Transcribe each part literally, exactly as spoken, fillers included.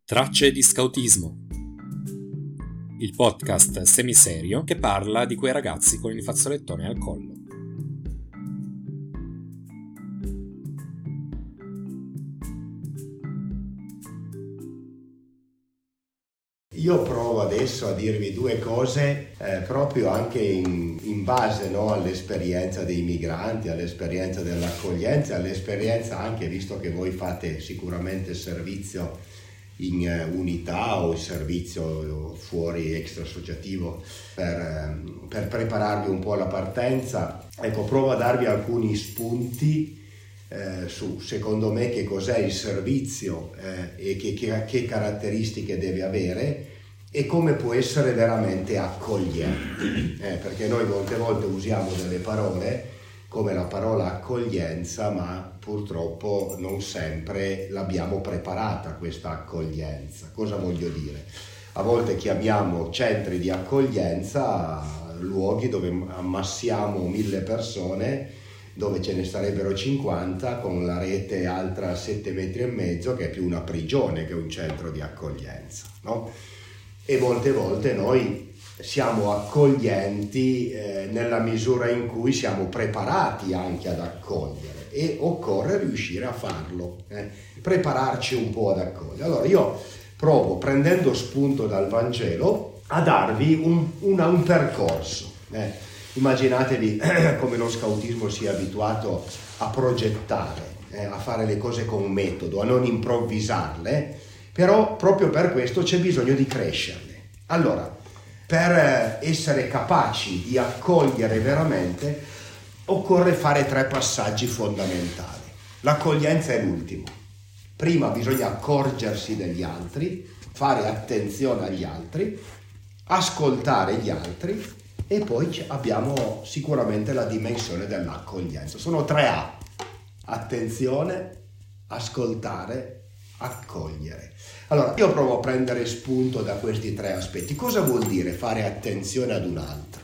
Tracce di scautismo, il podcast semiserio che parla di quei ragazzi con il fazzolettone al collo. Io provo adesso a dirvi due cose eh, proprio anche in, in base no, all'esperienza dei migranti, all'esperienza dell'accoglienza, all'esperienza anche, visto che voi fate sicuramente servizio in eh, unità o servizio fuori extra-associativo per, eh, per prepararvi un po' alla partenza. Ecco, provo a darvi alcuni spunti Eh, su secondo me che cos'è il servizio eh, e che, che, che caratteristiche deve avere e come può essere veramente accogliente, eh, perché noi molte volte usiamo delle parole come la parola accoglienza, ma purtroppo non sempre l'abbiamo preparata questa accoglienza. Cosa voglio dire? A volte chiamiamo centri di accoglienza luoghi dove ammassiamo mille persone, dove ce ne sarebbero cinquanta, con la rete alta sette metri e mezzo, che è più una prigione che un centro di accoglienza, no? E molte volte noi siamo accoglienti eh, nella misura in cui siamo preparati anche ad accogliere e occorre riuscire a farlo, eh? prepararci un po' ad accogliere. Allora io provo, prendendo spunto dal Vangelo, a darvi un, una, un percorso. Eh? Immaginatevi come lo scautismo sia abituato a progettare, eh, a fare le cose con metodo, a non improvvisarle, però proprio per questo c'è bisogno di crescerle. Allora, per essere capaci di accogliere veramente, occorre fare tre passaggi fondamentali. L'accoglienza è l'ultimo. Prima bisogna accorgersi degli altri, fare attenzione agli altri, ascoltare gli altri, e poi abbiamo sicuramente la dimensione dell'accoglienza. Sono tre A: attenzione, ascoltare, accogliere. Allora, io provo a prendere spunto da questi tre aspetti. Cosa vuol dire fare attenzione ad un altro?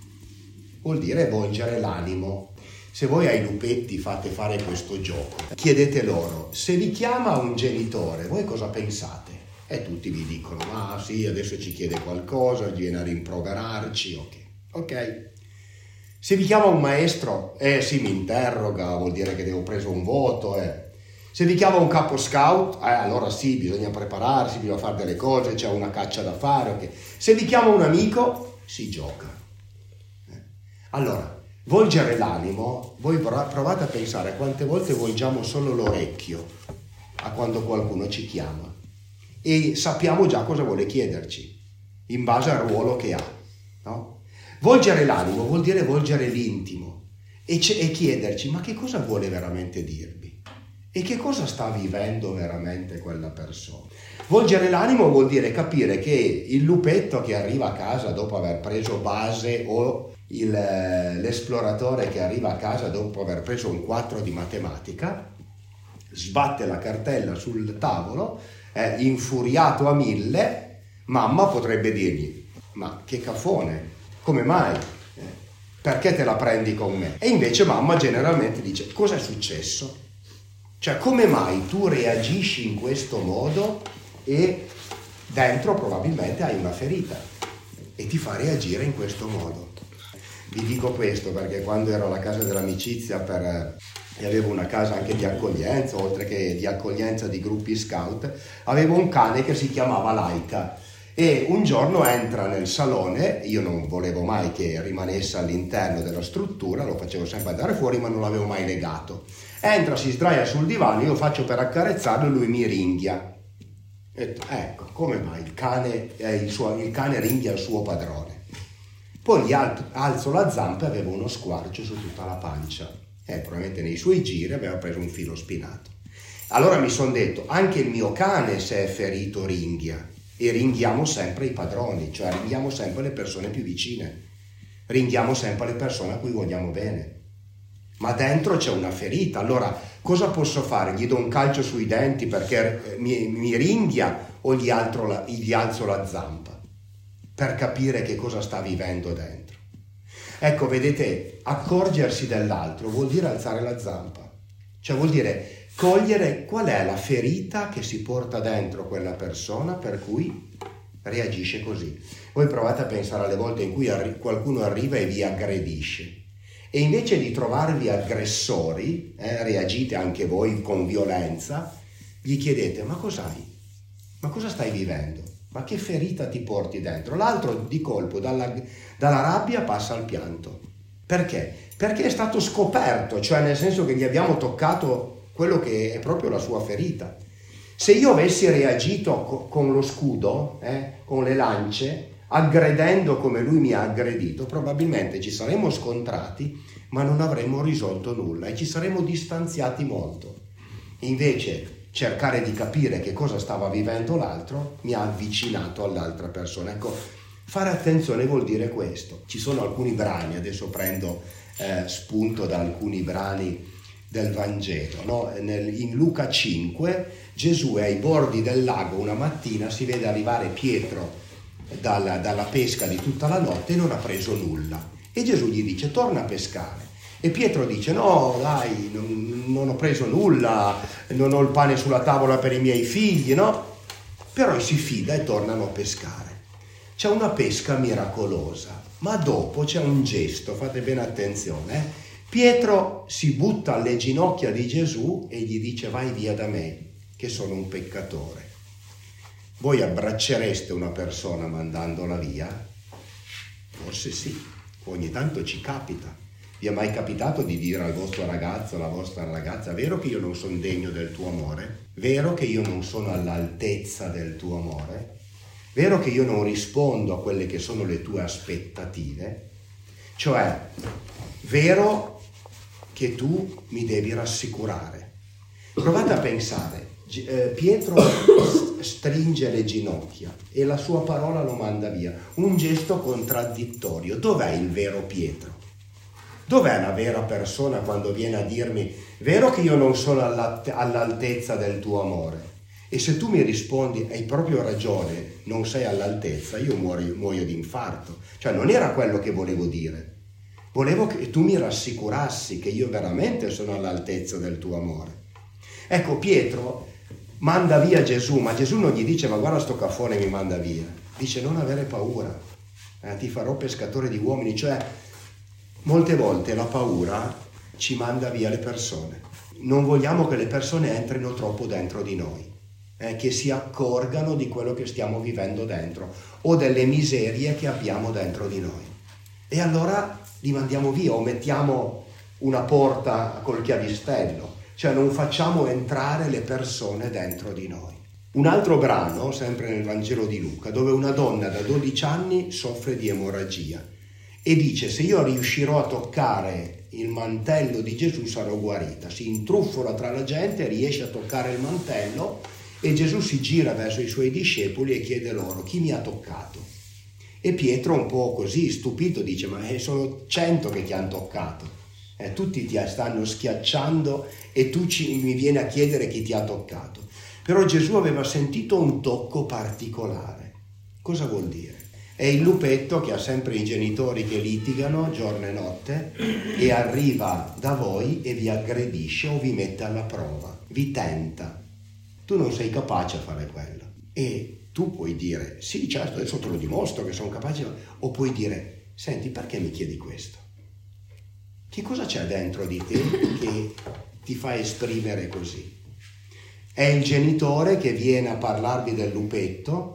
Vuol dire volgere l'animo. Se voi ai lupetti fate fare questo gioco, chiedete loro, se vi chiama un genitore, voi cosa pensate? E tutti vi dicono, ma sì, adesso ci chiede qualcosa, viene a rimproverarci, ok. Ok, se vi chiama un maestro, eh sì, mi interroga, vuol dire che devo preso un voto, eh. Se vi chiama un capo scout, eh allora sì, bisogna prepararsi, bisogna fare delle cose, c'è una caccia da fare, ok. Se vi chiama un amico, si gioca. Eh. Allora, volgere l'animo, voi provate a pensare quante volte volgiamo solo l'orecchio a quando qualcuno ci chiama e sappiamo già cosa vuole chiederci, in base al ruolo che ha, no? Volgere l'animo vuol dire volgere l'intimo e, c- e chiederci ma che cosa vuole veramente dirmi e che cosa sta vivendo veramente quella persona. Volgere l'animo vuol dire capire che il lupetto che arriva a casa dopo aver preso base o il, l'esploratore che arriva a casa dopo aver preso un quattro di matematica sbatte la cartella sul tavolo, è infuriato a mille, mamma potrebbe dirgli ma che cafone, come mai? Perché te la prendi con me? E invece mamma generalmente dice, cosa è successo? Cioè, come mai tu reagisci in questo modo e dentro probabilmente hai una ferita e ti fa reagire in questo modo? Vi dico questo perché quando ero alla casa dell'amicizia per... e avevo una casa anche di accoglienza, oltre che di accoglienza di gruppi scout, avevo un cane che si chiamava Laika. E un giorno entra nel salone, io non volevo mai che rimanesse all'interno della struttura, lo facevo sempre andare fuori ma non l'avevo mai legato. Entra, si sdraia sul divano, io faccio per accarezzarlo e lui mi ringhia. E, ecco, come mai il cane, eh, il, suo, il cane ringhia il suo padrone. Poi gli al, alzo la zampa e avevo uno squarcio su tutta la pancia. E probabilmente nei suoi giri aveva preso un filo spinato. Allora mi sono detto, anche il mio cane se è ferito ringhia. E ringhiamo sempre i padroni, cioè ringhiamo sempre le persone più vicine, ringhiamo sempre le persone a cui vogliamo bene, ma dentro c'è una ferita. Allora cosa posso fare? Gli do un calcio sui denti perché mi, mi ringhia o gli, altro la, gli alzo la zampa per capire che cosa sta vivendo dentro? Ecco, vedete, accorgersi dell'altro vuol dire alzare la zampa, cioè vuol dire cogliere qual è la ferita che si porta dentro quella persona per cui reagisce così. Voi provate a pensare alle volte in cui arri- qualcuno arriva e vi aggredisce e invece di trovarvi aggressori, eh, reagite anche voi con violenza, gli chiedete: ma cos'hai? Ma cosa stai vivendo? Ma che ferita ti porti dentro? L'altro di colpo dalla, dalla rabbia passa al pianto. Perché? Perché è stato scoperto, cioè nel senso che gli abbiamo toccato quello che è proprio la sua ferita. Se io avessi reagito co- con lo scudo, eh, con le lance, aggredendo come lui mi ha aggredito, probabilmente ci saremmo scontrati, ma non avremmo risolto nulla e ci saremmo distanziati molto. Invece cercare di capire che cosa stava vivendo l'altro mi ha avvicinato all'altra persona. Ecco, fare attenzione vuol dire questo. Ci sono alcuni brani, adesso prendo eh, spunto da alcuni brani del Vangelo, no? Nel, in Luca cinque Gesù è ai bordi del lago una mattina, si vede arrivare Pietro dalla, dalla pesca di tutta la notte e non ha preso nulla e Gesù gli dice: torna a pescare. E Pietro dice: no dai, non, non ho preso nulla, non ho il pane sulla tavola per i miei figli, no? Però si fida e tornano a pescare. C'è una pesca miracolosa, ma dopo c'è un gesto, fate bene attenzione, eh? Pietro si butta alle ginocchia di Gesù e gli dice: vai via da me, che sono un peccatore. Voi abbraccereste una persona mandandola via? Forse sì, ogni tanto ci capita. Vi è mai capitato di dire al vostro ragazzo, alla vostra ragazza: vero che io non sono degno del tuo amore? Vero che io non sono all'altezza del tuo amore? Vero che io non rispondo a quelle che sono le tue aspettative? Cioè, vero che tu mi devi rassicurare. Provate a pensare, Pietro stringe le ginocchia e la sua parola lo manda via. Un gesto contraddittorio. Dov'è il vero Pietro? Dov'è la vera persona quando viene a dirmi: vero che io non sono all'altezza del tuo amore? E se tu mi rispondi: hai proprio ragione, non sei all'altezza, io muoio, muoio di infarto. Cioè non era quello che volevo dire. Volevo che tu mi rassicurassi che io veramente sono all'altezza del tuo amore. Ecco, Pietro manda via Gesù, ma Gesù non gli dice: ma guarda sto caffone mi manda via. Dice: non avere paura, eh, ti farò pescatore di uomini. Cioè, molte volte la paura ci manda via le persone. Non vogliamo che le persone entrino troppo dentro di noi, eh, che si accorgano di quello che stiamo vivendo dentro o delle miserie che abbiamo dentro di noi. E allora li mandiamo via o mettiamo una porta col chiavistello, cioè non facciamo entrare le persone dentro di noi. Un altro brano, sempre nel Vangelo di Luca, dove una donna da dodici anni soffre di emorragia e dice: se io riuscirò a toccare il mantello di Gesù sarò guarita. Si intrufola tra la gente, riesce a toccare il mantello e Gesù si gira verso i suoi discepoli e chiede loro: chi mi ha toccato? E Pietro, un po' così stupito, dice: ma sono cento che ti hanno toccato, eh, tutti ti stanno schiacciando e tu ci, mi vieni a chiedere chi ti ha toccato. Però Gesù aveva sentito un tocco particolare. Cosa vuol dire? È il lupetto che ha sempre i genitori che litigano giorno e notte e arriva da voi e vi aggredisce o vi mette alla prova, vi tenta. Tu non sei capace a fare quello. E tu puoi dire: sì, certo, adesso te lo dimostro che sono capace, o puoi dire: senti, perché mi chiedi questo? Che cosa c'è dentro di te che ti fa esprimere così? È il genitore che viene a parlarvi del lupetto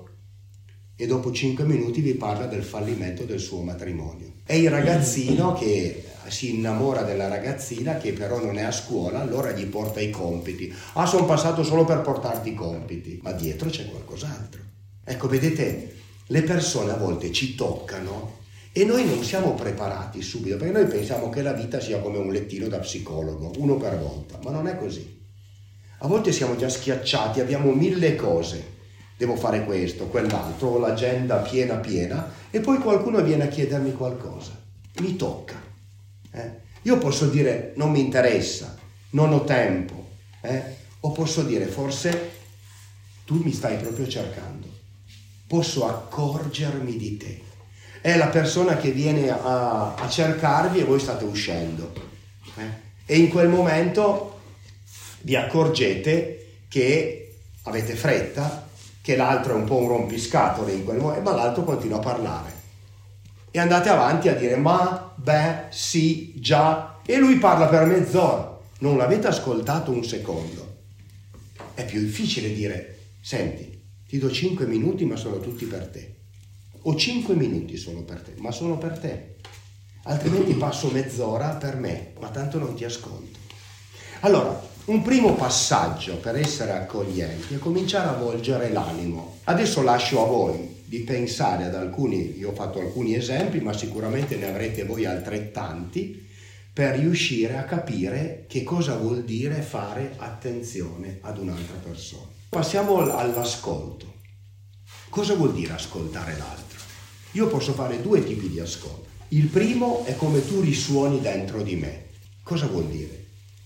e dopo cinque minuti vi parla del fallimento del suo matrimonio. È il ragazzino che si innamora della ragazzina che però non è a scuola, allora gli porta i compiti. Ah, sono passato solo per portarti i compiti, ma dietro c'è qualcos'altro. Ecco, vedete, le persone a volte ci toccano e noi non siamo preparati subito, perché noi pensiamo che la vita sia come un lettino da psicologo, uno per volta, ma non è così. A volte siamo già schiacciati, abbiamo mille cose, devo fare questo, quell'altro, ho l'agenda piena piena, e poi qualcuno viene a chiedermi qualcosa, mi tocca. Eh? Io posso dire: non mi interessa, non ho tempo, eh? O posso dire: forse tu mi stai proprio cercando, posso accorgermi di te. È la persona che viene a, a cercarvi e voi state uscendo, eh? E in quel momento vi accorgete che avete fretta, che l'altro è un po' un rompiscatole in quel momento, ma l'altro continua a parlare. E andate avanti a dire ma, beh, sì, già, e lui parla per mezz'ora. Non l'avete ascoltato un secondo. È più difficile dire, senti, ti do cinque minuti ma sono tutti per te. O cinque minuti sono per te, ma sono per te. Altrimenti passo mezz'ora per me, ma tanto non ti ascolto. Allora, un primo passaggio per essere accoglienti è cominciare a volgere l'animo. Adesso lascio a voi di pensare ad alcuni, io ho fatto alcuni esempi, ma sicuramente ne avrete voi altrettanti, per riuscire a capire che cosa vuol dire fare attenzione ad un'altra persona. Passiamo all'ascolto. Cosa vuol dire ascoltare l'altro? Io posso fare due tipi di ascolto. Il primo è come tu risuoni dentro di me. Cosa vuol dire?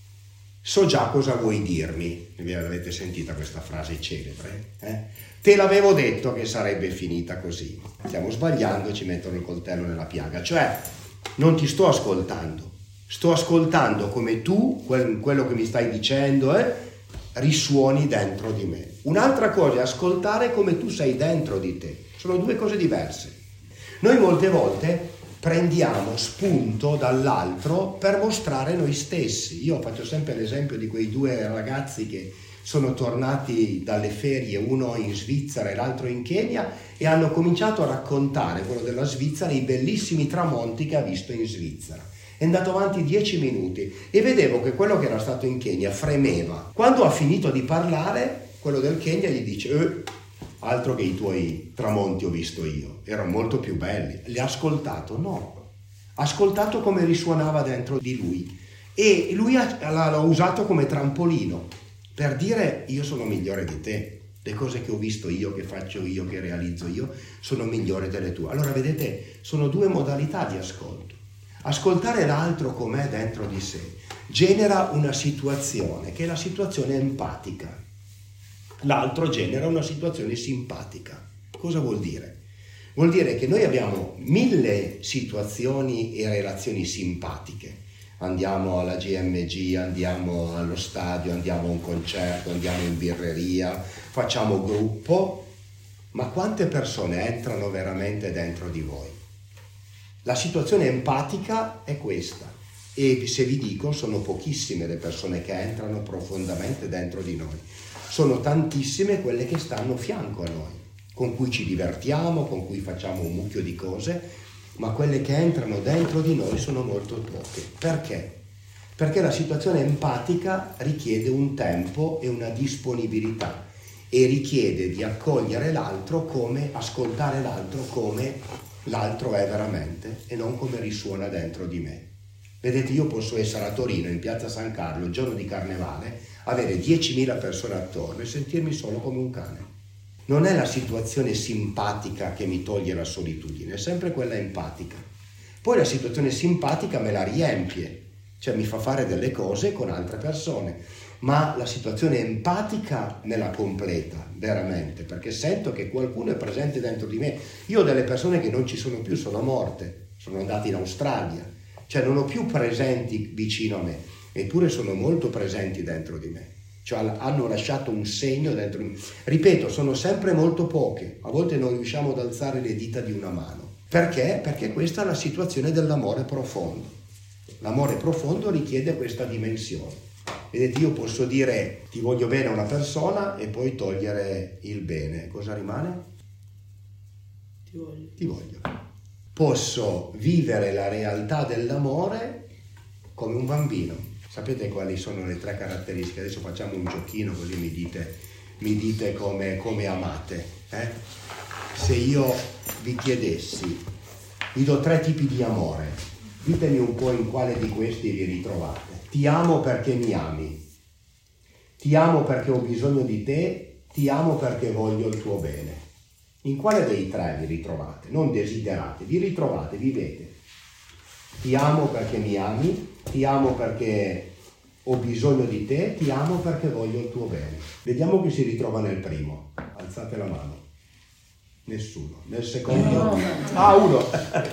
So già cosa vuoi dirmi. Vi avete sentita questa frase celebre? Eh? Te l'avevo detto che sarebbe finita così. Stiamo sbagliando e ci mettono il coltello nella piaga. Cioè, non ti sto ascoltando. Sto ascoltando come tu, quel, quello che mi stai dicendo, eh, risuoni dentro di me. Un'altra cosa è ascoltare come tu sei dentro di te. Sono due cose diverse. Noi molte volte prendiamo spunto dall'altro per mostrare noi stessi. Io faccio sempre l'esempio di quei due ragazzi che sono tornati dalle ferie, uno in Svizzera e l'altro in Kenya, e hanno cominciato a raccontare, quello della Svizzera, i bellissimi tramonti che ha visto in Svizzera. È andato avanti dieci minuti e vedevo che quello che era stato in Kenya fremeva. Quando ha finito di parlare, quello del Kenya gli dice eh, altro che i tuoi tramonti ho visto io, erano molto più belli. Li ha ascoltato? No. Ha ascoltato come risuonava dentro di lui e lui ha, l'ha usato come trampolino per dire io sono migliore di te. Le cose che ho visto io, che faccio io, che realizzo io, sono migliori delle tue. Allora vedete, sono due modalità di ascolto. Ascoltare l'altro com'è dentro di sé genera una situazione che è la situazione empatica. L'altro genera una situazione simpatica. Cosa vuol dire? Vuol dire che noi abbiamo mille situazioni e relazioni simpatiche. Andiamo alla G M G, andiamo allo stadio, andiamo a un concerto, andiamo in birreria, facciamo gruppo, ma quante persone entrano veramente dentro di voi? La situazione empatica è questa, e se vi dico sono pochissime le persone che entrano profondamente dentro di noi, sono tantissime quelle che stanno a fianco a noi, con cui ci divertiamo, con cui facciamo un mucchio di cose, ma quelle che entrano dentro di noi sono molto poche. Perché? Perché la situazione empatica richiede un tempo e una disponibilità e richiede di accogliere l'altro come, ascoltare l'altro come l'altro è veramente e non come risuona dentro di me. Vedete, io posso essere a Torino, in piazza San Carlo, il giorno di Carnevale, avere diecimila persone attorno e sentirmi solo come un cane. Non è la situazione simpatica che mi toglie la solitudine, è sempre quella empatica. Poi la situazione simpatica me la riempie, cioè mi fa fare delle cose con altre persone, ma la situazione empatica me la completa veramente, perché sento che qualcuno è presente dentro di me. Io ho delle persone che non ci sono più, sono morte, sono andate in Australia, cioè non ho più presenti vicino a me, eppure sono molto presenti dentro di me, cioè hanno lasciato un segno dentro di me. Ripeto, sono sempre molto poche, a volte non riusciamo ad alzare le dita di una mano. Perché? Perché questa è la situazione dell'amore profondo. L'amore profondo richiede questa dimensione. Vedete, io posso dire ti voglio bene a una persona e poi togliere il bene. Cosa rimane? Ti voglio. Ti voglio. Posso vivere la realtà dell'amore come un bambino. Sapete quali sono le tre caratteristiche? Adesso facciamo un giochino così mi dite, mi dite come, come amate. Eh? Se io vi chiedessi, vi do tre tipi di amore, ditemi un po' in quale di questi vi ritrovate. Ti amo perché mi ami, ti amo perché ho bisogno di te, ti amo perché voglio il tuo bene. In quale dei tre vi ritrovate? Non desiderate, vi ritrovate, vivete. Ti amo perché mi ami, ti amo perché ho bisogno di te, ti amo perché voglio il tuo bene. Vediamo chi si ritrova nel primo. Alzate la mano. Nessuno. Nel secondo? Ah, uno!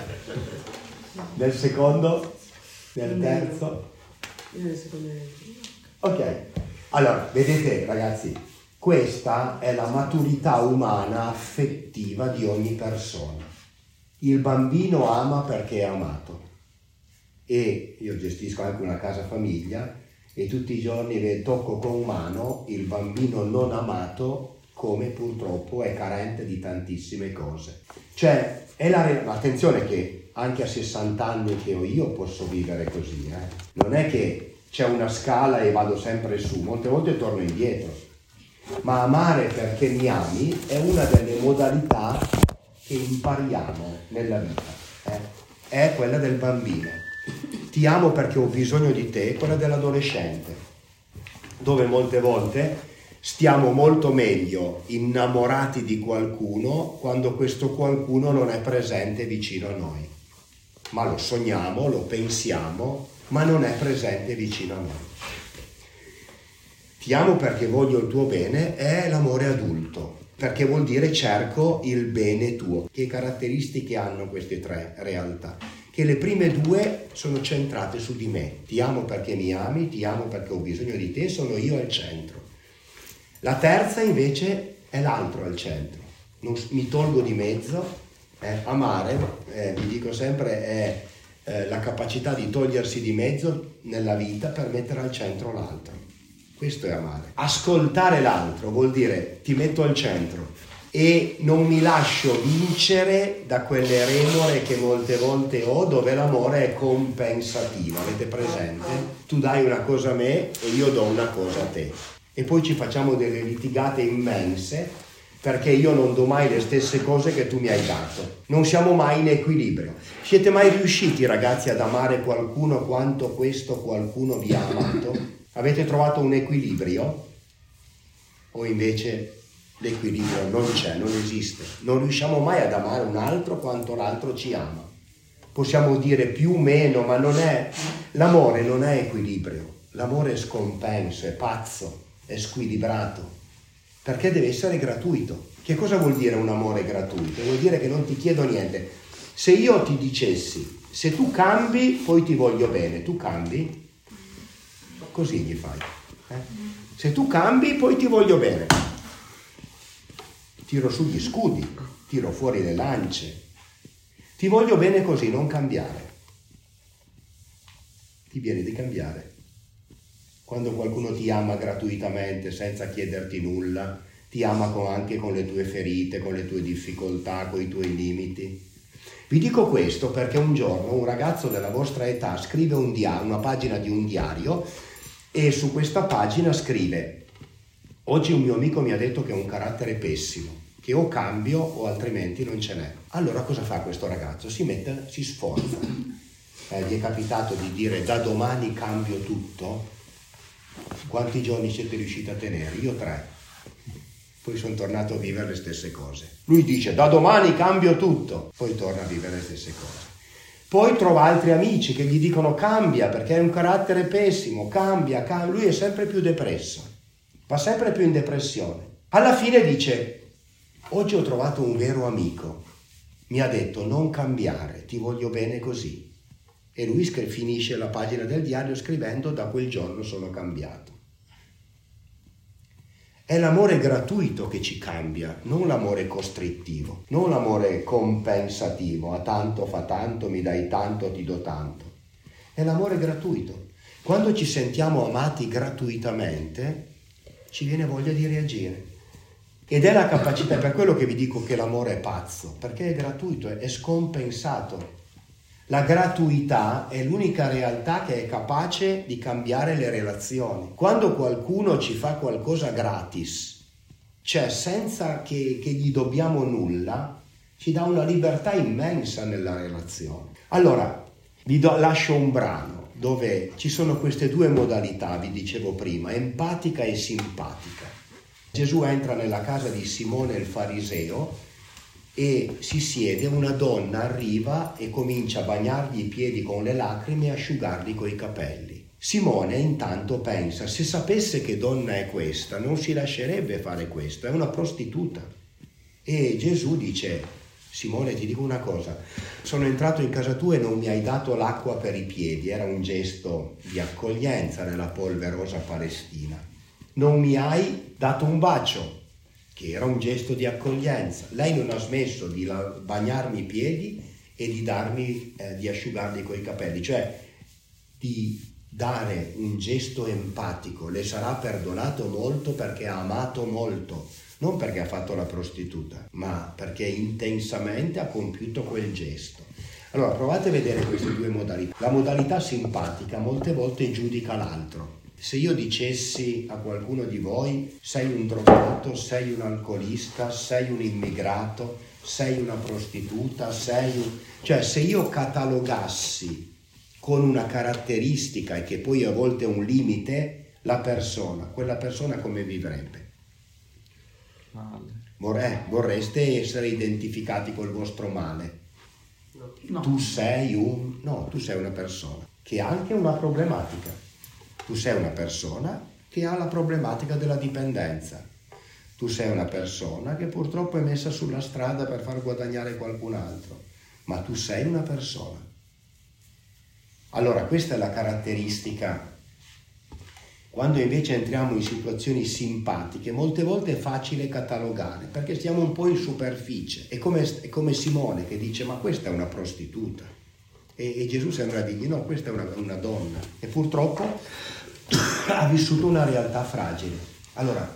Nel secondo? Nel terzo? Nel secondo. Ok. Allora, vedete ragazzi, questa è la maturità umana affettiva di ogni persona. Il bambino ama perché è amato. E io gestisco anche una casa famiglia e tutti i giorni tocco con mano il bambino non amato, come purtroppo è carente di tantissime cose. Cioè, è la, attenzione che anche a sessanta anni che ho io posso vivere così, eh? Non è che c'è una scala e vado sempre su, molte volte torno indietro. Ma amare perché mi ami è una delle modalità che impariamo nella vita, eh? È quella del bambino. Ti amo perché ho bisogno di te, quella dell'adolescente, dove molte volte stiamo molto meglio innamorati di qualcuno quando questo qualcuno non è presente vicino a noi. Ma lo sogniamo, lo pensiamo, ma non è presente vicino a noi. Ti amo perché voglio il tuo bene è l'amore adulto, perché vuol dire cerco il bene tuo. Che caratteristiche hanno queste tre realtà? Che le prime due sono centrate su di me. Ti amo perché mi ami, ti amo perché ho bisogno di te, sono io al centro. La terza invece è l'altro al centro. Non, mi tolgo di mezzo. Eh, amare, eh, vi dico sempre, è eh, la capacità di togliersi di mezzo nella vita per mettere al centro l'altro. Questo è amare. Ascoltare l'altro vuol dire ti metto al centro e non mi lascio vincere da quelle remore che molte volte ho, dove l'amore è compensativo. Avete presente? Tu dai una cosa a me e io do una cosa a te. E poi ci facciamo delle litigate immense perché io non do mai le stesse cose che tu mi hai dato. Non siamo mai in equilibrio. Siete mai riusciti, ragazzi, ad amare qualcuno quanto questo qualcuno vi ha amato? Avete trovato un equilibrio? O invece l'equilibrio non c'è, non esiste? Non riusciamo mai ad amare un altro quanto l'altro ci ama. Possiamo dire più o meno, ma non è... L'amore non è equilibrio. L'amore è scompenso, è pazzo, è squilibrato. Perché deve essere gratuito. Che cosa vuol dire un amore gratuito? Vuol dire che non ti chiedo niente. Se io ti dicessi, se tu cambi, poi ti voglio bene, tu cambi? Così gli fai. Eh? Se tu cambi, poi ti voglio bene. Tiro su gli scudi, tiro fuori le lance. Ti voglio bene così, non cambiare. Ti viene di cambiare. Quando qualcuno ti ama gratuitamente, senza chiederti nulla, ti ama con, anche con le tue ferite, con le tue difficoltà, con i tuoi limiti. Vi dico questo perché un giorno un ragazzo della vostra età scrive un diario, una pagina di un diario, e su questa pagina scrive: oggi un mio amico mi ha detto che ho un carattere pessimo, che o cambio o altrimenti non ce n'è. Allora cosa fa questo ragazzo? Si mette, si sforza. Eh, vi è capitato di dire da domani cambio tutto? Quanti giorni siete riusciti a tenere? Io tre. Poi sono tornato a vivere le stesse cose. Lui dice da domani cambio tutto, poi torna a vivere le stesse cose. Poi trova altri amici che gli dicono cambia perché hai un carattere pessimo, cambia, cambia. Lui è sempre più depresso, va sempre più in depressione. Alla fine dice: oggi ho trovato un vero amico, mi ha detto non cambiare, ti voglio bene così. E lui finisce la pagina del diario scrivendo: da quel giorno sono cambiato. È l'amore gratuito che ci cambia, non l'amore costrittivo, non l'amore compensativo, a tanto fa tanto, mi dai tanto, ti do tanto. È l'amore gratuito. Quando ci sentiamo amati gratuitamente, ci viene voglia di reagire. Ed è la capacità, per quello che vi dico che l'amore è pazzo, perché è gratuito, è scompensato. La gratuità è l'unica realtà che è capace di cambiare le relazioni. Quando qualcuno ci fa qualcosa gratis, cioè senza che, che gli dobbiamo nulla, ci dà una libertà immensa nella relazione. Allora, vi do, lascio un brano dove ci sono queste due modalità, vi dicevo prima, empatica e simpatica. Gesù entra nella casa di Simone il fariseo e si siede, una donna arriva e comincia a bagnargli i piedi con le lacrime e asciugarli coi capelli. Simone intanto pensa: se sapesse che donna è questa non si lascerebbe fare questo, è una prostituta. E Gesù dice: Simone, ti dico una cosa, sono entrato in casa tua e non mi hai dato l'acqua per i piedi. Era un gesto di accoglienza nella polverosa Palestina. non mi hai dato un bacio, che era un gesto di accoglienza. Lei non ha smesso di la- bagnarmi i piedi e di darmi, eh, di asciugarli coi capelli, cioè di dare un gesto empatico. Le sarà perdonato molto perché ha amato molto, non perché ha fatto la prostituta, ma perché intensamente ha compiuto quel gesto. Allora provate a vedere queste due modalità. La modalità simpatica molte volte giudica l'altro. Se io dicessi a qualcuno di voi sei un drogato, sei un alcolista, sei un immigrato, sei una prostituta, sei un... cioè se io catalogassi con una caratteristica e che poi a volte è un limite la persona, quella persona come vivrebbe? Vorrei, vorreste essere identificati col vostro male. No. Tu sei un... no, tu sei una persona che ha anche una problematica. Tu sei una persona che ha la problematica della dipendenza. Tu sei una persona che purtroppo è messa sulla strada per far guadagnare qualcun altro. Ma tu sei una persona. Allora, questa è la caratteristica. Quando invece entriamo in situazioni simpatiche, molte volte è facile catalogare, perché stiamo un po' in superficie. È come, è come Simone che dice, ma questa è una prostituta. E, e Gesù sembra dirgli, no, questa è una, una donna. E purtroppo ha vissuto una realtà fragile. Allora,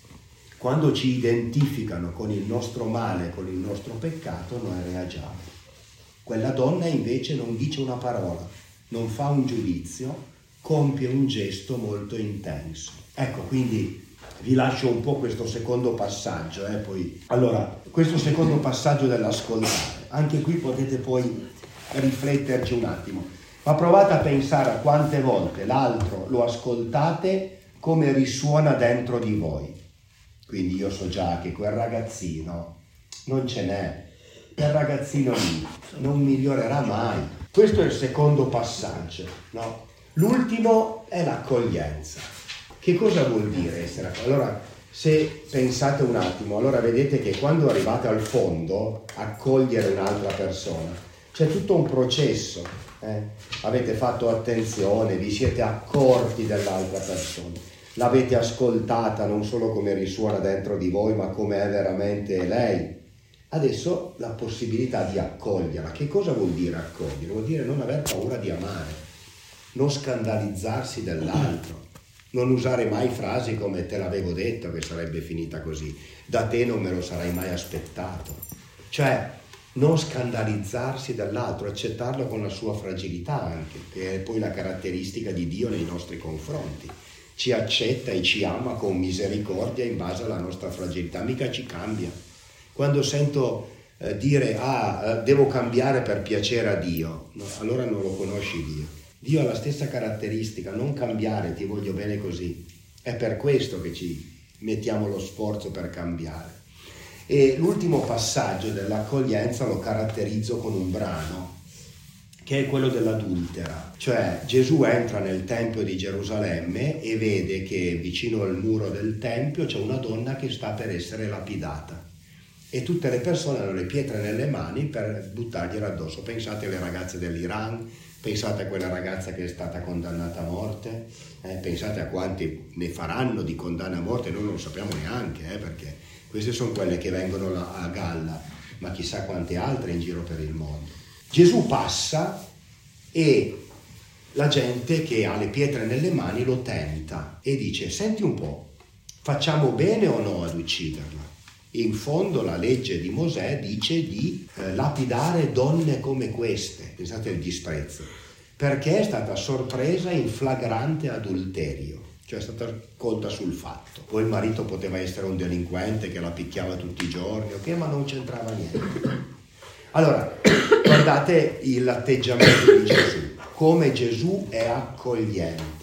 quando ci identificano con il nostro male, con il nostro peccato, noi reagiamo. Quella donna invece non dice una parola, non fa un giudizio, compie un gesto molto intenso. Ecco, quindi vi lascio un po' questo secondo passaggio. Eh, poi. Allora, questo secondo passaggio dell'ascoltare, anche qui potete poi rifletterci un attimo, ma provate a pensare a quante volte l'altro lo ascoltate come risuona dentro di voi. Quindi io so già che quel ragazzino non ce n'è, quel ragazzino lì non migliorerà mai. Questo è il secondo passaggio, no? L'ultimo è l'accoglienza. Che cosa vuol dire essere accoglienti? Allora, se pensate un attimo, allora vedete che quando arrivate al fondo, accogliere un'altra persona, c'è tutto un processo. Eh? Avete fatto attenzione, vi siete accorti dell'altra persona, l'avete ascoltata non solo come risuona dentro di voi, ma come è veramente lei. Adesso la possibilità di accoglierla. Che cosa vuol dire accogliere? Vuol dire non aver paura di amare, non scandalizzarsi dell'altro, non usare mai frasi come te l'avevo detto che sarebbe finita così, da te non me lo sarei mai aspettato. Cioè non scandalizzarsi dall'altro, accettarlo con la sua fragilità anche, che è poi la caratteristica di Dio nei nostri confronti. Ci accetta e ci ama con misericordia in base alla nostra fragilità, mica ci cambia. Quando sento eh, dire ah, devo cambiare per piacere a Dio, no, allora non lo conosci Dio. Dio ha la stessa caratteristica, non cambiare, ti voglio bene così. È per questo che ci mettiamo lo sforzo per cambiare. E l'ultimo passaggio dell'accoglienza lo caratterizzo con un brano, che è quello dell'adultera. Cioè Gesù entra nel Tempio di Gerusalemme e vede che vicino al muro del Tempio c'è una donna che sta per essere lapidata. E tutte le persone hanno le pietre nelle mani per buttargliele addosso. Pensate alle ragazze dell'Iran, pensate a quella ragazza che è stata condannata a morte, eh, pensate a quanti ne faranno di condanna a morte, noi non lo sappiamo neanche, eh, perché queste sono quelle che vengono a galla, ma chissà quante altre in giro per il mondo. Gesù passa e la gente che ha le pietre nelle mani lo tenta e dice, senti un po', facciamo bene o no ad ucciderla? In fondo la legge di Mosè dice di eh, lapidare donne come queste, pensate al disprezzo, perché è stata sorpresa in flagrante adulterio, cioè è stata colta sul fatto. Poi il marito poteva essere un delinquente che la picchiava tutti i giorni, ok, ma non c'entrava niente. Allora, guardate l'atteggiamento di Gesù, come Gesù è accogliente,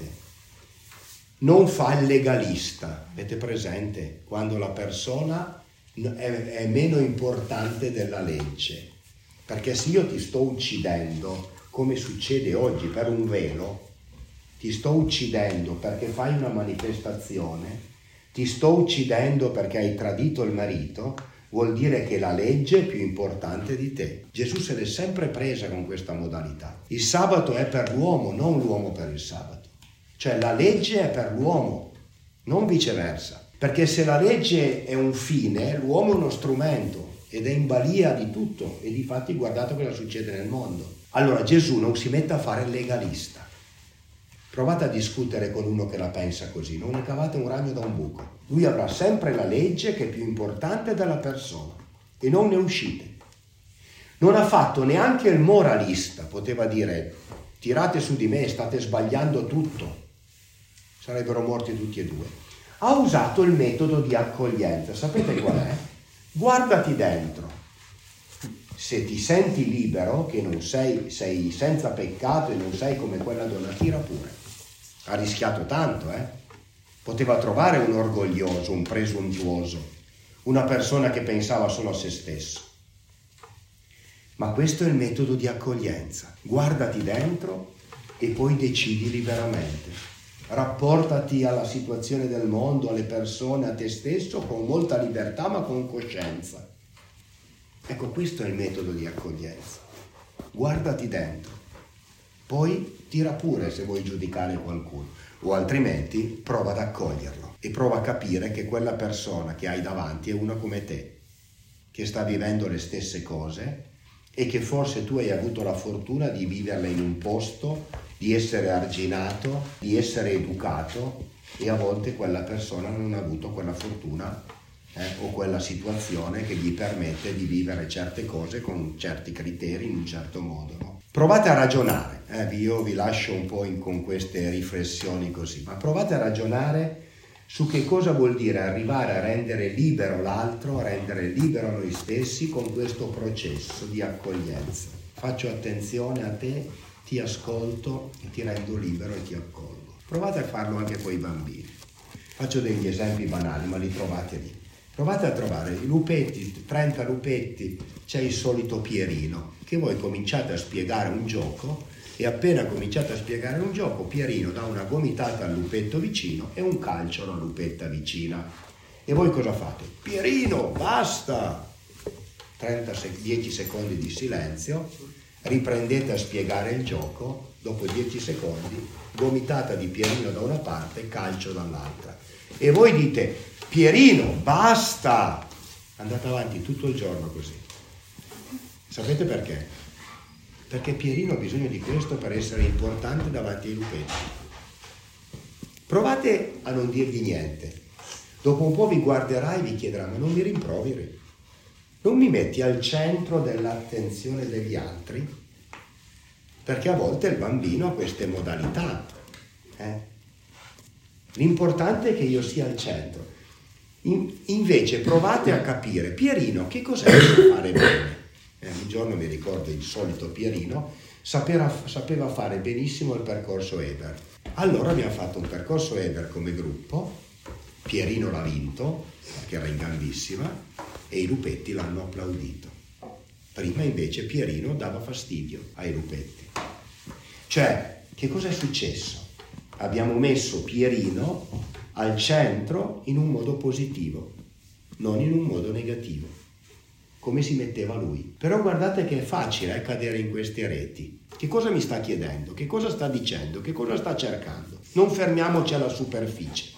non fa il legalista. Avete presente quando la persona è, è meno importante della legge? Perché se io ti sto uccidendo, come succede oggi per un velo, ti sto uccidendo perché fai una manifestazione, ti sto uccidendo perché hai tradito il marito, vuol dire che la legge è più importante di te. Gesù se l'è sempre presa con questa modalità. Il sabato è per l'uomo, non l'uomo per il sabato. Cioè la legge è per l'uomo, non viceversa. Perché se la legge è un fine, l'uomo è uno strumento ed è in balia di tutto. E difatti guardate cosa succede nel mondo. Allora Gesù non si mette a fare il legalista. Provate a discutere con uno che la pensa così, non ne cavate un ragno da un buco. Lui avrà sempre la legge che è più importante della persona e non ne uscite. Non ha fatto neanche il moralista, poteva dire tirate su di me, state sbagliando tutto. Sarebbero morti tutti e due. Ha usato il metodo di accoglienza. Sapete qual è? Guardati dentro. Se ti senti libero, che non sei, sei senza peccato e non sei come quella donna, tira pure. Ha rischiato tanto, eh? Poteva trovare un orgoglioso, un presuntuoso, una persona che pensava solo a se stesso. Ma questo è il metodo di accoglienza. Guardati dentro e poi decidi liberamente. Rapportati alla situazione del mondo, alle persone, a te stesso con molta libertà ma con coscienza. Ecco, questo è il metodo di accoglienza. Guardati dentro. Poi tira pure se vuoi giudicare qualcuno, o altrimenti prova ad accoglierlo e prova a capire che quella persona che hai davanti è una come te, che sta vivendo le stesse cose e che forse tu hai avuto la fortuna di viverle in un posto, di essere arginato, di essere educato, e a volte quella persona non ha avuto quella fortuna eh, o quella situazione che gli permette di vivere certe cose con certi criteri in un certo modo, no? Provate a ragionare, eh, io vi lascio un po' in, con queste riflessioni così, ma provate a ragionare su che cosa vuol dire arrivare a rendere libero l'altro, a rendere libero noi stessi con questo processo di accoglienza. Faccio attenzione a te, ti ascolto e ti rendo libero e ti accolgo. Provate a farlo anche con i bambini. Faccio degli esempi banali, ma li trovate lì. Provate a trovare i lupetti, trenta lupetti, c'è il solito Pierino, che voi cominciate a spiegare un gioco e appena cominciate a spiegare un gioco, Pierino dà una gomitata al lupetto vicino e un calcio alla lupetta vicina. E voi cosa fate? Pierino, basta! trenta, dieci secondi di silenzio, riprendete a spiegare il gioco, dopo dieci secondi, gomitata di Pierino da una parte, calcio dall'altra. E voi dite, Pierino, basta! Andate avanti tutto il giorno così. Sapete perché? Perché Pierino ha bisogno di questo per essere importante davanti ai lupetti. Provate a non dirgli niente. Dopo un po' vi guarderà e vi chiederà, ma non mi rimproveri? Non mi metti al centro dell'attenzione degli altri? Perché a volte il bambino ha queste modalità. Eh? L'importante è che io sia al centro. In, invece provate a capire, Pierino, che cos'è che fare bene? Eh, un giorno mi ricordo il solito Pierino sapeva, sapeva fare benissimo il percorso Eber. Allora abbiamo fatto un percorso Eber come gruppo, Pierino l'ha vinto perché era in gambissima e i lupetti l'hanno applaudito. Prima invece Pierino dava fastidio ai lupetti. Cioè, che cosa è successo? Abbiamo messo Pierino al centro in un modo positivo, non in un modo negativo, come si metteva lui. Però guardate che è facile eh, cadere in queste reti. Che cosa mi sta chiedendo? Che cosa sta dicendo? Che cosa sta cercando? Non fermiamoci alla superficie.